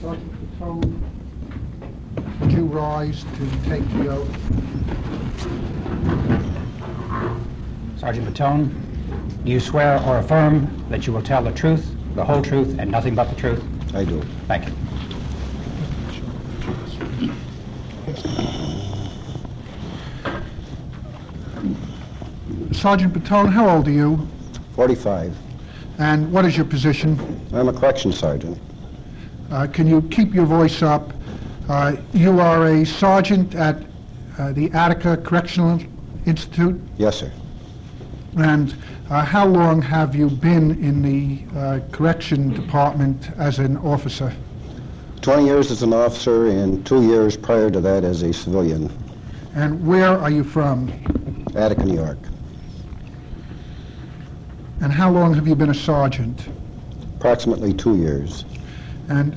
Sergeant Patone, would you rise to take the oath? Sergeant Patone, do you swear or affirm that you will tell the truth, the whole truth, and nothing but the truth? I do. Thank you. Sergeant Patone, how old are you? 45. And what is your position? I'm a corrections sergeant. Can you keep your voice up? You are a sergeant at the Attica Correctional Institute? Yes, sir. And how long have you been in the correction department as an officer? 20 years as an officer and 2 years prior to that as a civilian. And where are you from? Attica, New York. And how long have you been a sergeant? Approximately 2 years. And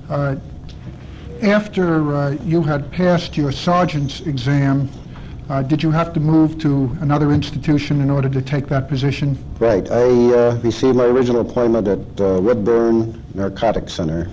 after you had passed your sergeant's exam, did you have to move to another institution in order to take that position? Right. I received my original appointment at Woodburn Narcotics Center.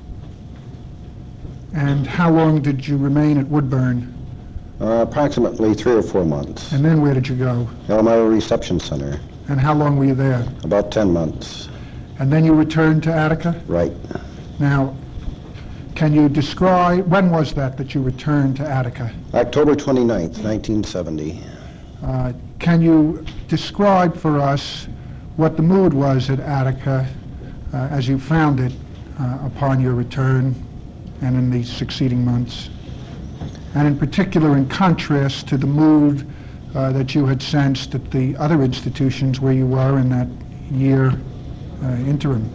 And how long did you remain at Woodburn? Approximately 3 or 4 months. And then where did you go? Elmira Reception Center. And how long were you there? About 10 months. And then you returned to Attica? Right. Now, can you describe, when was that you returned to Attica? October 29th, 1970. Can you describe for us what the mood was at Attica as you found it upon your return and in the succeeding months? And in particular, in contrast to the mood that you had sensed at the other institutions where you were in that year interim.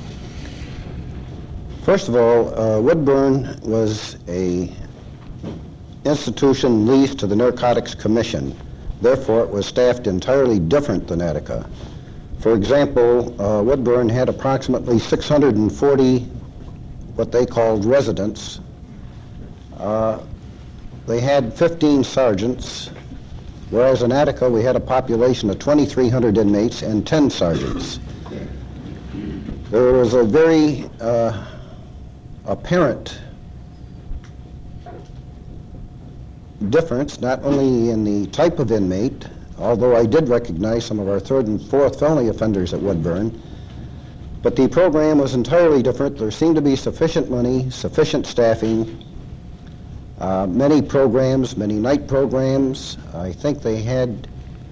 First of all, Woodburn was a institution leased to the Narcotics Commission. Therefore, it was staffed entirely different than Attica. For example, Woodburn had approximately 640 what they called residents. They had 15 sergeants, whereas in Attica we had a population of 2,300 inmates and 10 sergeants. There was a very apparent difference, not only in the type of inmate, although I did recognize some of our third and fourth felony offenders at Woodburn, but the program was entirely different. There seemed to be sufficient money, sufficient staffing, many programs, many night programs. I think they had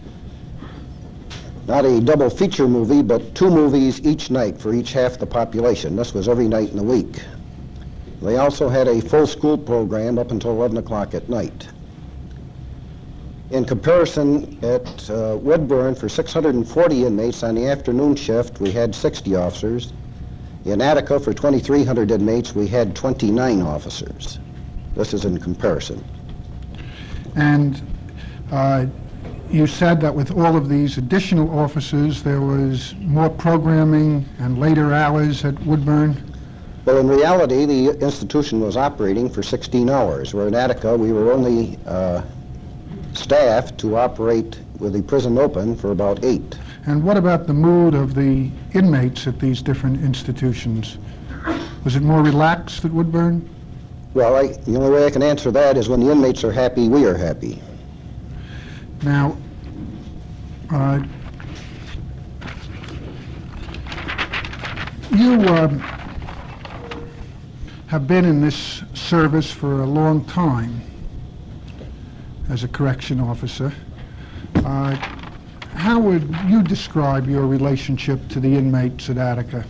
not a double feature movie, but 2 movies each night for each half the population. This was every night in the week. They also had a full school program up until 11 o'clock at night. In comparison, at Woodburn, for 640 inmates on the afternoon shift, we had 60 officers. In Attica, for 2,300 inmates, we had 29 officers. This is in comparison. And you said that with all of these additional officers, there was more programming and later hours at Woodburn? Well, in reality, the institution was operating for 16 hours, where in Attica we were only staffed to operate with the prison open for about 8. And what about the mood of the inmates at these different institutions? Was it more relaxed at Woodburn? Well, the only way I can answer that is when the inmates are happy, we are happy. Now, you have been in this service for a long time as a correction officer. How would you describe your relationship to the inmates at Attica?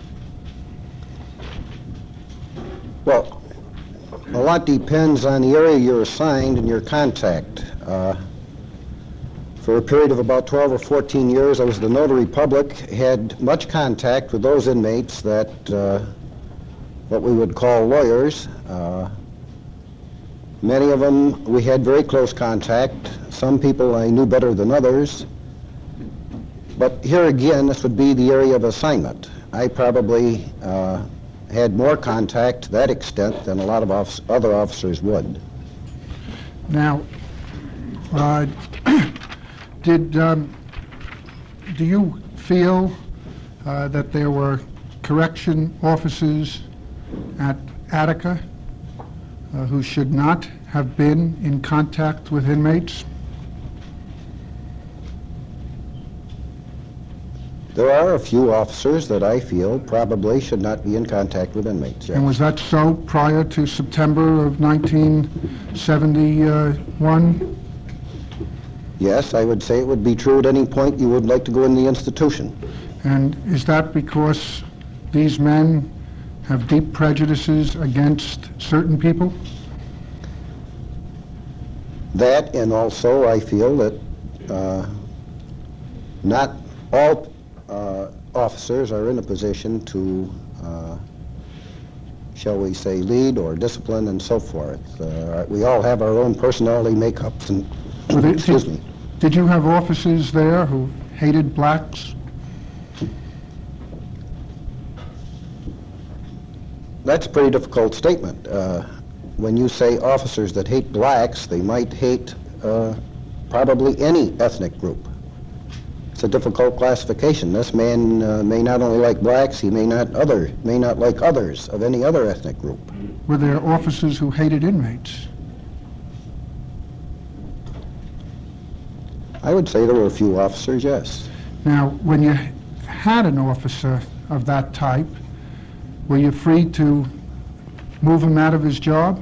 Well, a lot depends on the area you're assigned and your contact. For a period of about 12 or 14 years, I was the notary public, had much contact with those inmates that what we would call lawyers. Many of them we had very close contact. Some people I knew better than others. But here again, this would be the area of assignment. I probably had more contact to that extent than a lot of other officers would. Now, do you feel that there were correction officers at Attica who should not have been in contact with inmates? There are a few officers that I feel probably should not be in contact with inmates, yes. And was that so prior to September of 1971? Yes, I would say it would be true at any point you would like to go in the institution. And is that because these men have deep prejudices against certain people? That, and also I feel that not all officers are in a position to, shall we say, lead or discipline and so forth. We all have our own personality makeups and, excuse me. Did you have officers there who hated blacks? That's a pretty difficult statement. When you say officers that hate blacks, they might hate probably any ethnic group. It's a difficult classification. This man may not only like blacks, he may not like others of any other ethnic group. Were there officers who hated inmates? I would say there were a few officers, yes. Now, when you had an officer of that type, were you free to move him out of his job?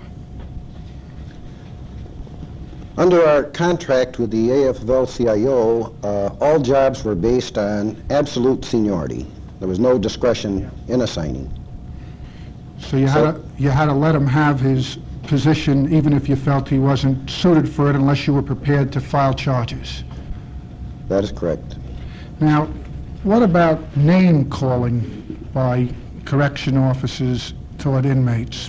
Under our contract with the AFL-CIO, all jobs were based on absolute seniority. There was no discretion in assigning. So you had to let him have his position even if you felt he wasn't suited for it unless you were prepared to file charges. That is correct. Now, what about name calling by correction officers toward inmates?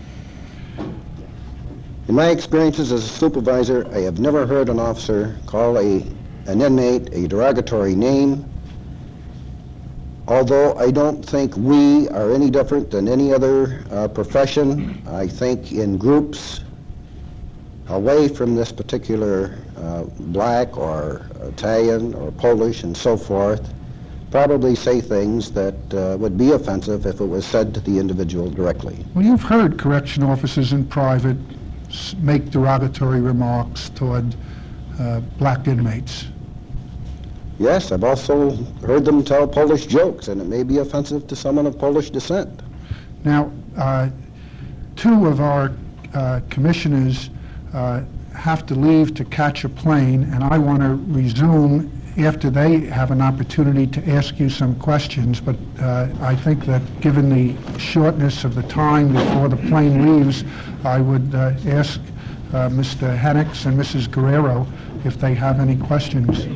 In my experiences as a supervisor, I have never heard an officer call an inmate a derogatory name, although I don't think we are any different than any other profession. I think in groups away from this particular black or Italian or Polish and so forth, probably say things that would be offensive if it was said to the individual directly. Well, you've heard correction officers in private make derogatory remarks toward black inmates. Yes, I've also heard them tell Polish jokes, and it may be offensive to someone of Polish descent. Now, two of our commissioners have to leave to catch a plane, and I want to resume after they have an opportunity to ask you some questions, but I think that given the shortness of the time before the plane leaves, I would ask Mr. Hennicks and Mrs. Guerrero if they have any questions.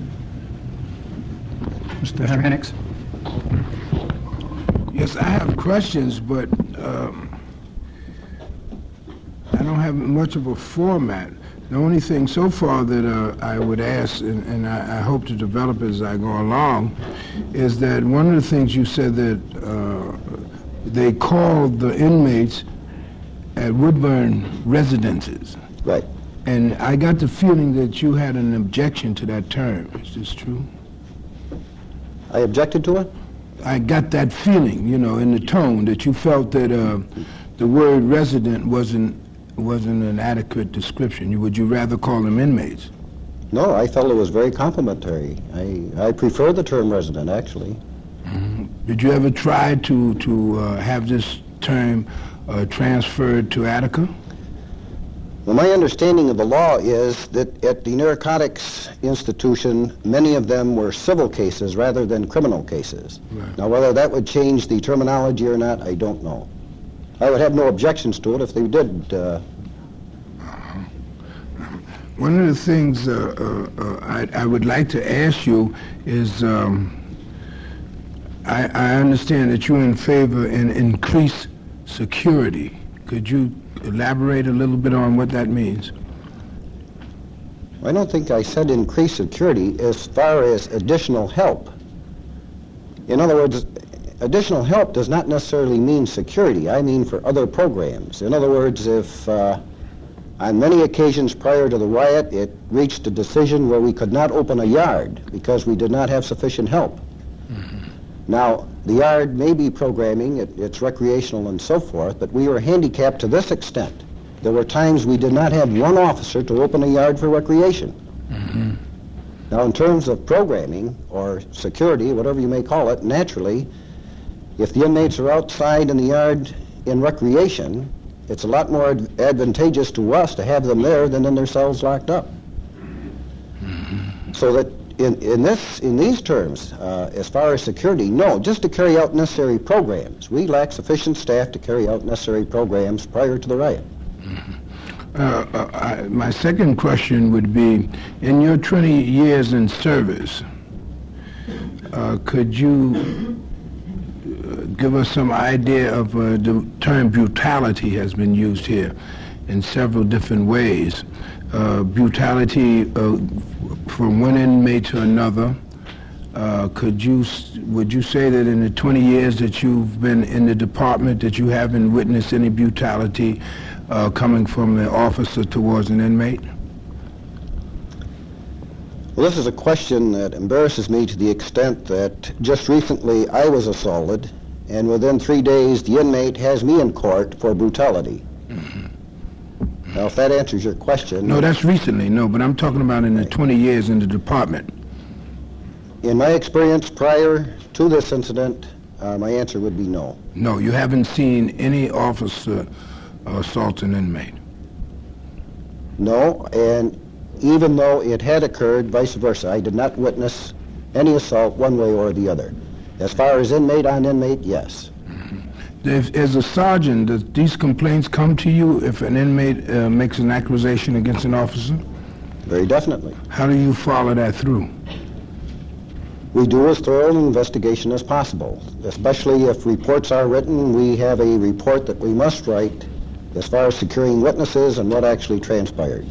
Mr. Hennicks? Yes, I have questions, but I don't have much of a format. The only thing so far that I would ask, and I hope to develop as I go along, is that one of the things you said that they called the inmates at Woodburn residences. Right. And I got the feeling that you had an objection to that term. Is this true? I objected to it? I got that feeling, you know, in the tone that you felt that the word resident wasn't an adequate description. Would you rather call them inmates? No, I felt it was very complimentary. I prefer the term resident, actually. Mm-hmm. Did you ever try to have this term transferred to Attica? Well, my understanding of the law is that at the Narcotics Institution, many of them were civil cases rather than criminal cases. Right. Now, whether that would change the terminology or not, I don't know. I would have no objections to it if they did. One of the things I would like to ask you is, I understand that you're in favor in increased security. Could you elaborate a little bit on what that means? I don't think I said increased security as far as additional help. In other words, additional help does not necessarily mean security. I mean for other programs. In other words, if on many occasions prior to the riot it reached a decision where we could not open a yard because we did not have sufficient help, Now, the yard may be programming, it's recreational and so forth, but we were handicapped to this extent. There were times we did not have one officer to open a yard for recreation. Now, in terms of programming or security, whatever you may call it, naturally, if the inmates are outside in the yard in recreation, it's a lot more advantageous to us to have them there than in their cells locked up. So that in these terms, as far as security, no, just to carry out necessary programs. We lack sufficient staff to carry out necessary programs prior to the riot. My second question would be, in your 20 years in service, could you give us some idea of the term brutality has been used here in several different ways. Brutality from one inmate to another. Would you say that in the 20 years that you've been in the department that you haven't witnessed any brutality coming from an officer towards an inmate? Well, this is a question that embarrasses me to the extent that just recently I was assaulted, and within 3 days the inmate has me in court for brutality. Now, if that answers your question... No, that's recently, no, but I'm talking about in the 20 years in the department. In my experience prior to this incident, my answer would be no. No, you haven't seen any officer assault an inmate? No, and even though it had occurred, vice versa, I did not witness any assault one way or the other. As far as inmate on inmate, yes. As a sergeant, does these complaints come to you if an inmate makes an accusation against an officer? Very definitely. How do you follow that through? We do as thorough an investigation as possible. Especially if reports are written, we have a report that we must write as far as securing witnesses and what actually transpired.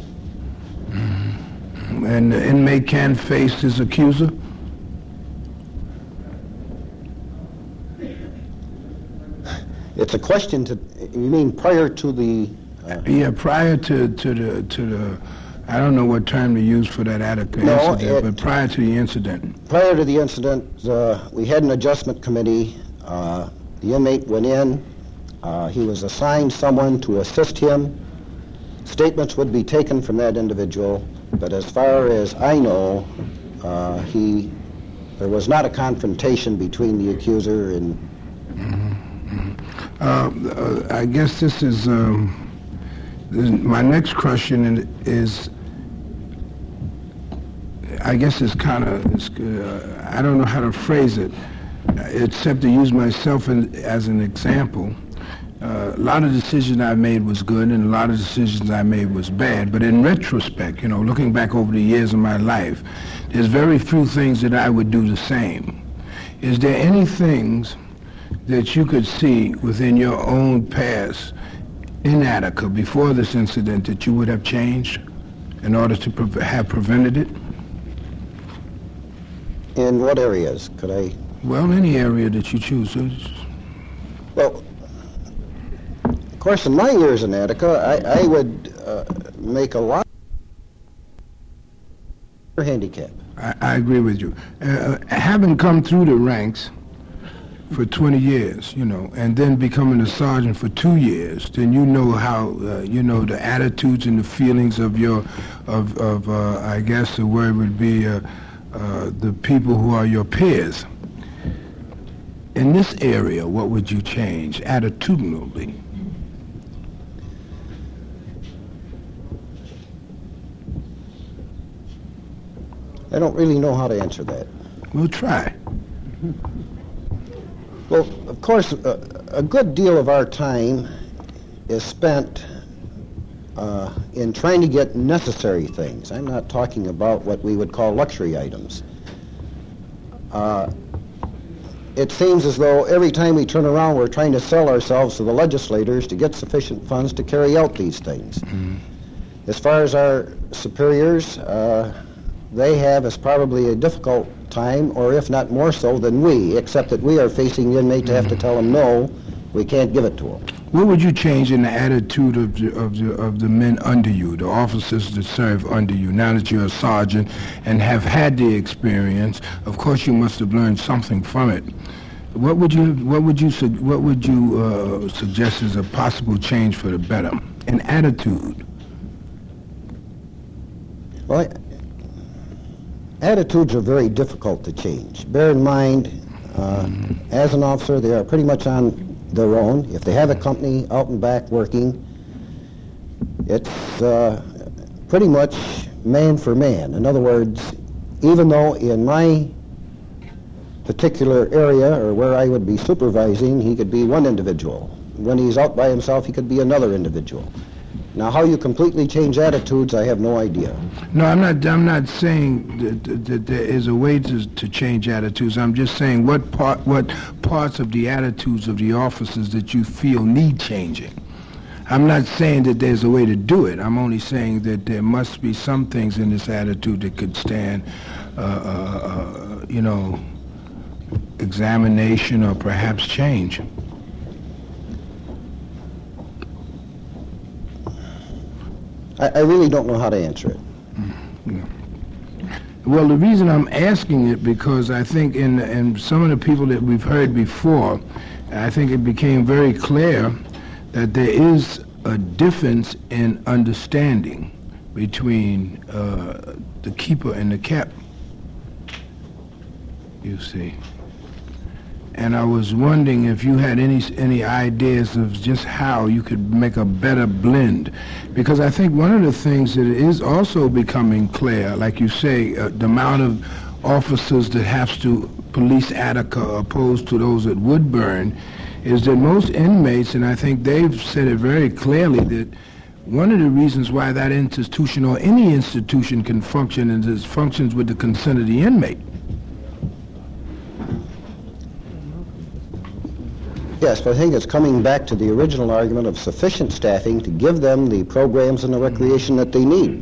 And the inmate can face his accuser? It's a question to, you mean prior to the... Yeah, prior to the, I don't know what term to use for that incident, but prior to the incident. Prior to the incident, we had an adjustment committee. The inmate went in. He was assigned someone to assist him. Statements would be taken from that individual, but as far as I know, there was not a confrontation between the accuser and... I guess this is my next question is I guess it's kind of I don't know how to phrase it except to use myself as an example. A lot of decisions I made was good and a lot of decisions I made was bad, but in retrospect, you know, looking back over the years of my life, there's very few things that I would do the same. Is there any things that you could see within your own past in Attica before this incident that you would have changed in order to have prevented it? In what areas could I? Well, any area that you choose. Well, of course, in my years in Attica, I would make a lot of handicap. I agree with you. Having come through the ranks for 20 years, you know, and then becoming a sergeant for 2 years, then you know how, you know, the attitudes and the feelings of your, I guess the word would be the people who are your peers. In this area, what would you change attitudinally? I don't really know how to answer that. We'll try. Well, of course, a good deal of our time is spent in trying to get necessary things. I'm not talking about what we would call luxury items. It seems as though every time we turn around, we're trying to sell ourselves to the legislators to get sufficient funds to carry out these things. As far as our superiors, they have as probably a difficult time, or if not more so than we, except that we are facing the inmate to have to tell them no, we can't give it to them. What would you change in the attitude of the men under you, the officers that serve under you, now that you're a sergeant and have had the experience? Of course you must have learned something from it. What would you suggest as a possible change for the better? An attitude. Well, attitudes are very difficult to change. Bear in mind, as an officer, they are pretty much on their own. If they have a company out and back working, it's pretty much man for man. In other words, even though in my particular area or where I would be supervising, he could be one individual. When he's out by himself, he could be another individual. Now, how you completely change attitudes, I have no idea. No, I'm not saying that there is a way to change attitudes. I'm just saying what parts of the attitudes of the officers that you feel need changing. I'm not saying that there's a way to do it. I'm only saying that there must be some things in this attitude that could stand, examination or perhaps change. I really don't know how to answer it. Well, the reason I'm asking it because I think in some of the people that we've heard before, I think it became very clear that there is a difference in understanding between the keeper and the kept, you see. And I was wondering if you had any ideas of just how you could make a better blend. Because I think one of the things that is also becoming clear, like you say, the amount of officers that have to police Attica opposed to those at Woodburn, is that most inmates, and I think they've said it very clearly, that one of the reasons why that institution or any institution can function is it functions with the consent of the inmate. Yes, but I think it's coming back to the original argument of sufficient staffing to give them the programs and the recreation that they need.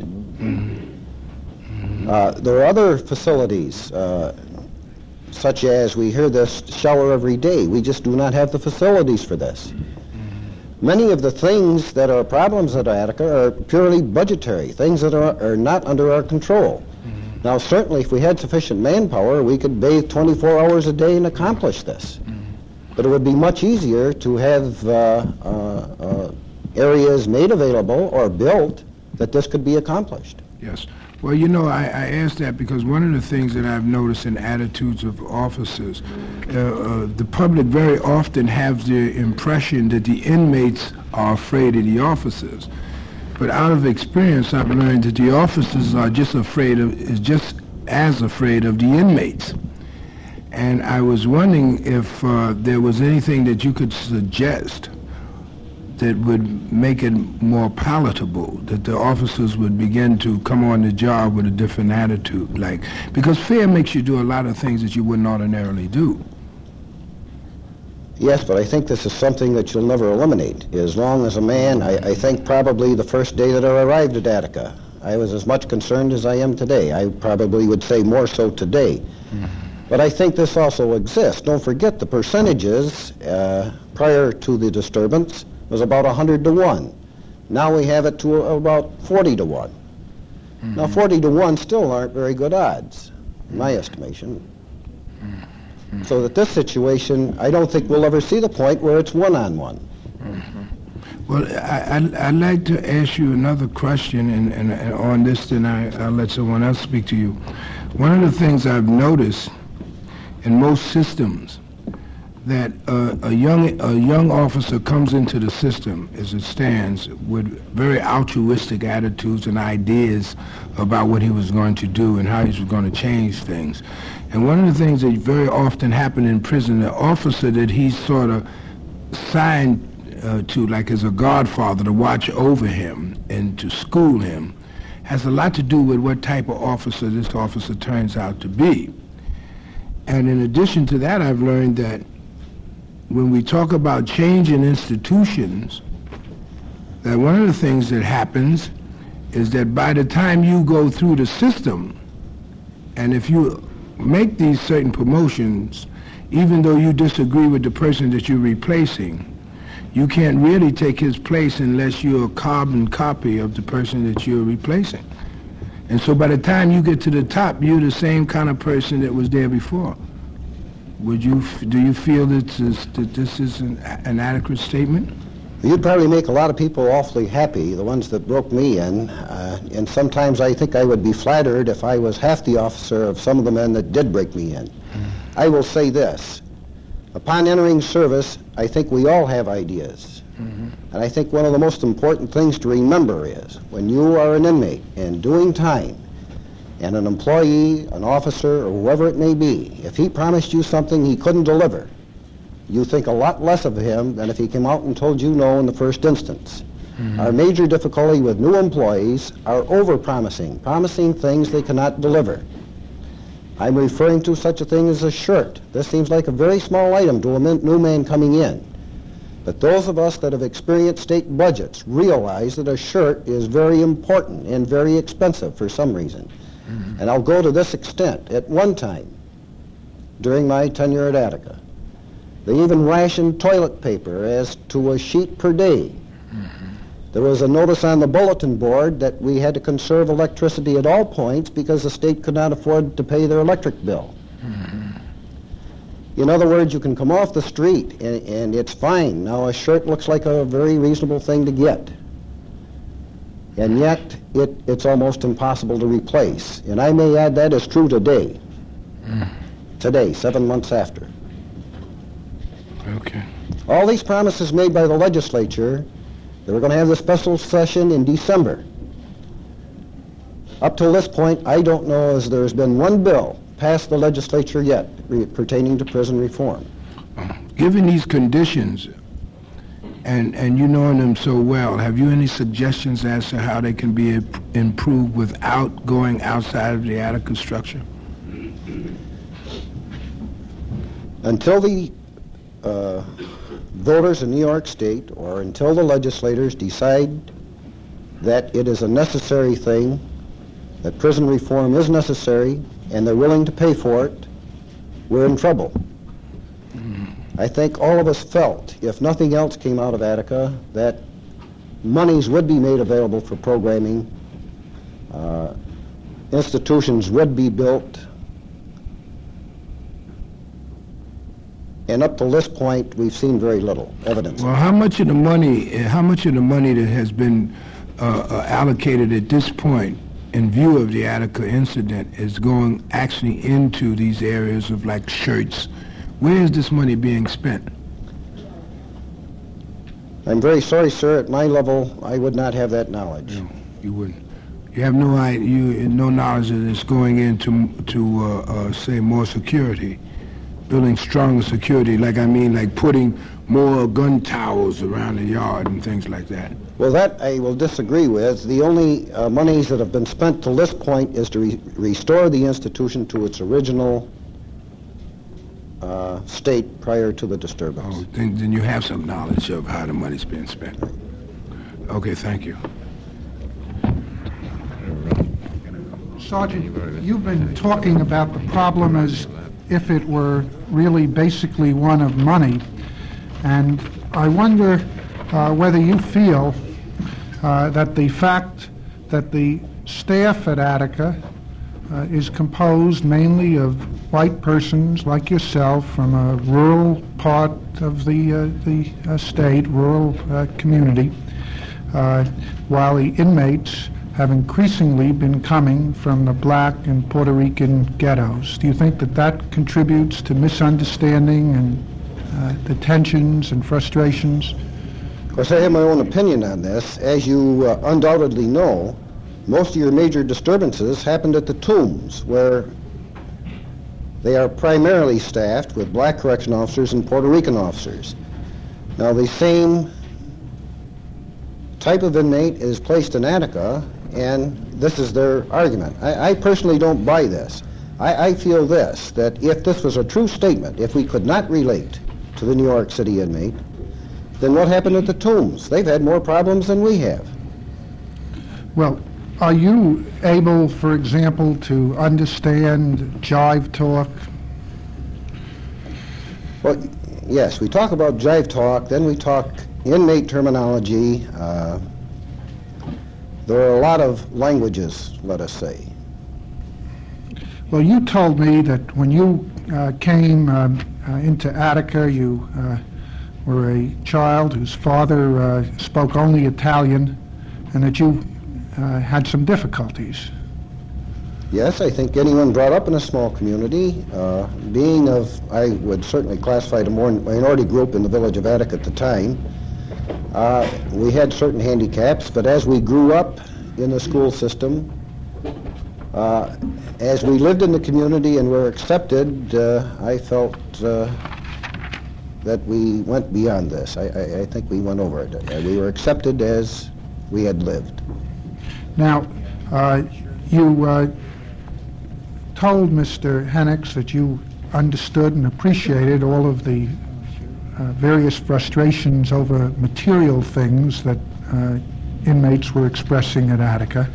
There are other facilities, such as we hear this shower every day. We just do not have the facilities for this. Many of the things that are problems at Attica are purely budgetary, things that are not under our control. Now, certainly, if we had sufficient manpower, we could bathe 24 hours a day and accomplish this. But it would be much easier to have areas made available or built that this could be accomplished. Yes. Well, you know, I asked that because one of the things that I've noticed in attitudes of officers, the public very often have the impression that the inmates are afraid of the officers. But out of experience, I've learned that the officers are just as afraid of the inmates. And I was wondering if there was anything that you could suggest that would make it more palatable, that the officers would begin to come on the job with a different attitude, because fear makes you do a lot of things that you wouldn't ordinarily do. Yes, but I think this is something that you'll never eliminate. As long as a man, I think probably the first day that I arrived at Attica, I was as much concerned as I am today. I probably would say more so today. But I think this also exists. Don't forget the percentages prior to the disturbance was about 100 to 1. Now we have it to about 40 to 1. Now 40 to 1 still aren't very good odds, in my estimation. So that this situation, I don't think we'll ever see the point where it's one-on-one. Well, I'd like to ask you another question, and on this then I'll let someone else speak to you. One of the things I've noticed in most systems, that a young officer comes into the system as it stands with very altruistic attitudes and ideas about what he was going to do and how he was going to change things. And one of the things that very often happen in prison, the officer that he's sort of signed to, like as a godfather, to watch over him and to school him, has a lot to do with what type of officer this officer turns out to be. And in addition to that, I've learned that when we talk about change in institutions, that one of the things that happens is that by the time you go through the system, and if you make these certain promotions, even though you disagree with the person that you're replacing, you can't really take his place unless you're a carbon copy of the person that you're replacing. And so by the time you get to the top, you're the same kind of person that was there before. Do you feel that this is an adequate statement? You'd probably make a lot of people awfully happy, the ones that broke me in, and sometimes I think I would be flattered if I was half the officer of some of the men that did break me in. I will say this. Upon entering service, I think we all have ideas. And I think one of the most important things to remember is when you are an inmate and doing time, and an employee, an officer, or whoever it may be, if he promised you something he couldn't deliver, you think a lot less of him than if he came out and told you no in the first instance. Our major difficulty with new employees are over-promising, promising things they cannot deliver. I'm referring to such a thing as a shirt. This seems like a very small item to a new man coming in. But those of us that have experienced state budgets realize that a shirt is very important and very expensive for some reason. And I'll go to this extent. At one time, during my tenure at Attica, they even rationed toilet paper as to a sheet per day. There was a notice on the bulletin board that we had to conserve electricity at all points because the state could not afford to pay their electric bill. In other words, you can come off the street and it's fine. Now a shirt looks like a very reasonable thing to get. And yet it's almost impossible to replace. And I may add that is true today. Today, 7 months after. Okay. All these promises made by the legislature, they were going to have the special session in December. Up till this point, I don't know as there's been one bill passed the legislature yet pertaining to prison reform. Given these conditions, and you knowing them so well, have you any suggestions as to how they can be improved without going outside of the Attica structure? Until the voters in New York State, or until the legislators decide that it is a necessary thing, that prison reform is necessary, and they're willing to pay for it, we're in trouble. I think all of us felt, if nothing else came out of Attica, that monies would be made available for programming, institutions would be built, and up to this point, we've seen very little evidence. Well, how much of the money that has been allocated at this point, in view of the Attica incident, is going actually into these areas of like shirts? Where is this money being spent? I'm very sorry, sir. At my level, I would not have that knowledge. No, you wouldn't. You have no idea, no knowledge that it's going into say more security, building stronger security. Like putting more gun towers around the yard and things like that. Well, that I will disagree with. The only monies that have been spent till this point is to restore the institution to its original state prior to the disturbance. Oh, then you have some knowledge of how the money's being spent. Okay, thank you. Sergeant, you've been talking about the problem as if it were really basically one of money, and I wonder whether you feel that the fact that the staff at Attica is composed mainly of white persons like yourself from a rural part of the state, rural community, while the inmates have increasingly been coming from the black and Puerto Rican ghettos. Do you think that that contributes to misunderstanding and the tensions and frustrations? Of course, I have my own opinion on this. As you undoubtedly know, most of your major disturbances happened at the Tombs, where they are primarily staffed with black correction officers and Puerto Rican officers. Now, the same type of inmate is placed in Attica, and this is their argument. I personally don't buy this. I feel this, that if this was a true statement, if we could not relate to the New York City inmate, then what happened at the Tombs? They've had more problems than we have. Well, are you able, for example, to understand jive talk? Well, yes, we talk about jive talk, then we talk inmate terminology. There are a lot of languages, let us say. Well, you told me that when you came into Attica, you were a child whose father spoke only Italian, and that you had some difficulties. Yes, I think anyone brought up in a small community, being of, I would certainly classify it a more minority group in the village of Attica at the time, we had certain handicaps, but as we grew up in the school system, as we lived in the community and were accepted, I felt that we went beyond this. I think we went over it. We were accepted as we had lived. Now, you told Mr. Hennicks that you understood and appreciated all of the various frustrations over material things that inmates were expressing at Attica.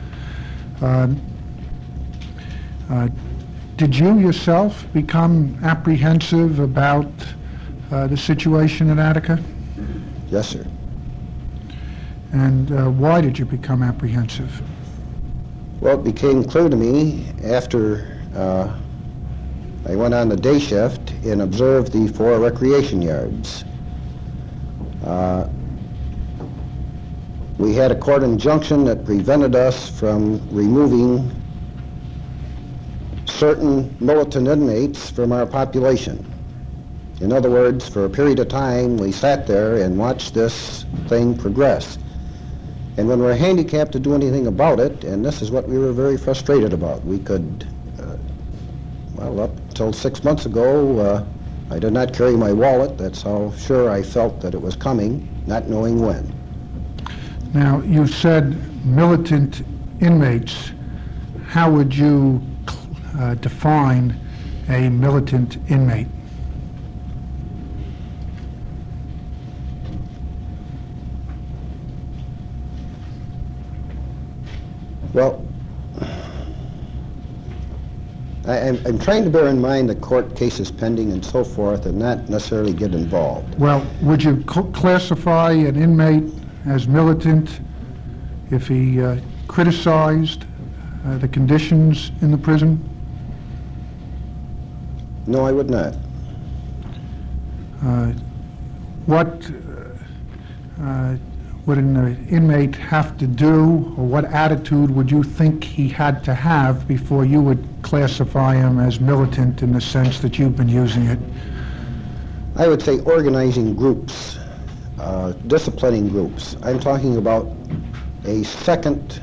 Did you yourself become apprehensive about the situation at Attica? Yes, sir. And why did you become apprehensive? Well, it became clear to me after I went on the day shift and observed the 4 recreation yards. We had a court injunction that prevented us from removing certain militant inmates from our population. In other words, for a period of time, we sat there and watched this thing progress. And when we're handicapped to do anything about it, and this is what we were very frustrated about, we could, well, up until 6 months ago, I did not carry my wallet. That's how sure I felt that it was coming, not knowing when. Now, you said militant inmates. How would you define a militant inmate? Well, I'm trying to bear in mind the court cases pending and so forth and not necessarily get involved. Well, would you classify an inmate as militant if he criticized the conditions in the prison? No, I would not. What would an inmate have to do, or what attitude would you think he had to have before you would classify him as militant in the sense that you've been using it? I would say organizing groups, disciplining groups. I'm talking about a second,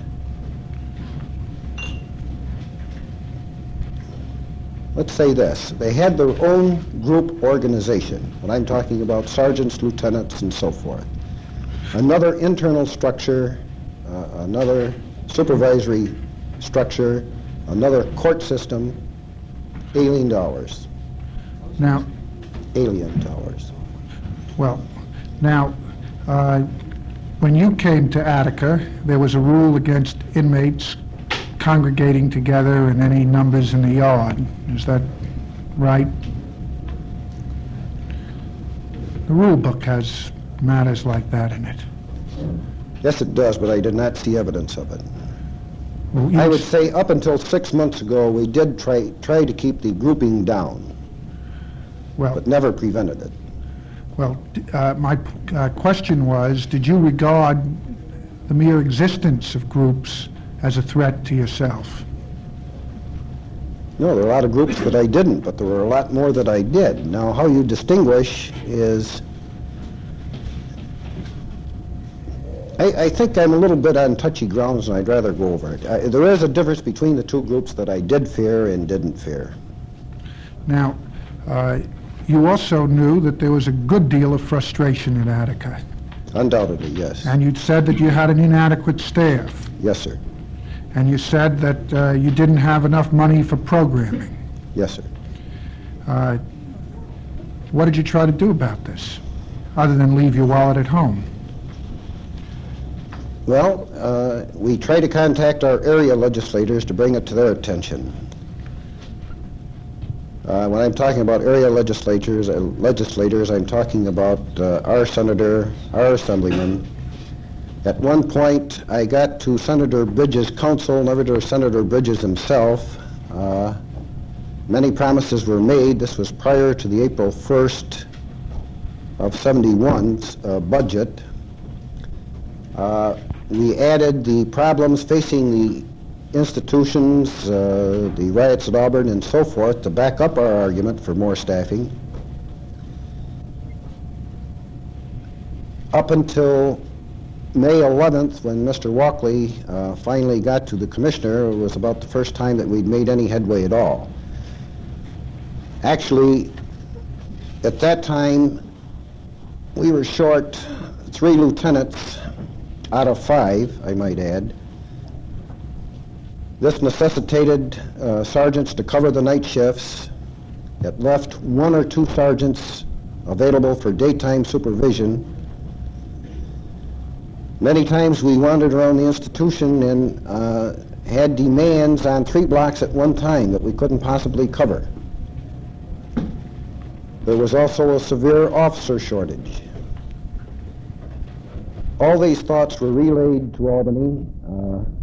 let's say this, they had their own group organization, and I'm talking about sergeants, lieutenants, and so forth. Another internal structure, another supervisory structure, another court system, alien dollars. Now, Alien dollars. well, now, when you came to Attica, there was a rule against inmates congregating together in any numbers in the yard. Is that right? The rule book has matters like that in it. Yes, it does, but I did not see evidence of it. Well, I would say up until 6 months ago, we did try to keep the grouping down, well, but never prevented it. well, my question was, did you regard the mere existence of groups as a threat to yourself? No, there are a lot of groups that I didn't, but there were a lot more that I did. Now, how you distinguish is, I think I'm a little bit on touchy grounds, and I'd rather go over it. There is a difference between the two groups that I did fear and didn't fear. Now, you also knew that there was a good deal of frustration in Attica, Undoubtedly, yes. and you'd said that you had an inadequate staff, Yes, sir. and you said that you didn't have enough money for programming. Yes, sir. What did you try to do about this, other than leave your wallet at home? Well, we try to contact our area legislators to bring it to their attention. When I'm talking about area legislators, I'm talking about our senator, our assemblyman. At one point, I got to Senator Bridges' counsel, never to Senator Bridges himself, Many promises were made. This was prior to the April 1st of 71's budget. We added the problems facing the institutions, the riots at Auburn and so forth, to back up our argument for more staffing. Up until May 11th, when Mr. Walkley finally got to the commissioner, it was about the first time that we'd made any headway at all. Actually, at that time, we were short 3 lieutenants out of 5, I might add. This necessitated sergeants to cover the night shifts. It left 1 or 2 sergeants available for daytime supervision. Many times we wandered around the institution and had demands on 3 blocks at one time that we couldn't possibly cover. There was also a severe officer shortage. All these thoughts were relayed to Albany.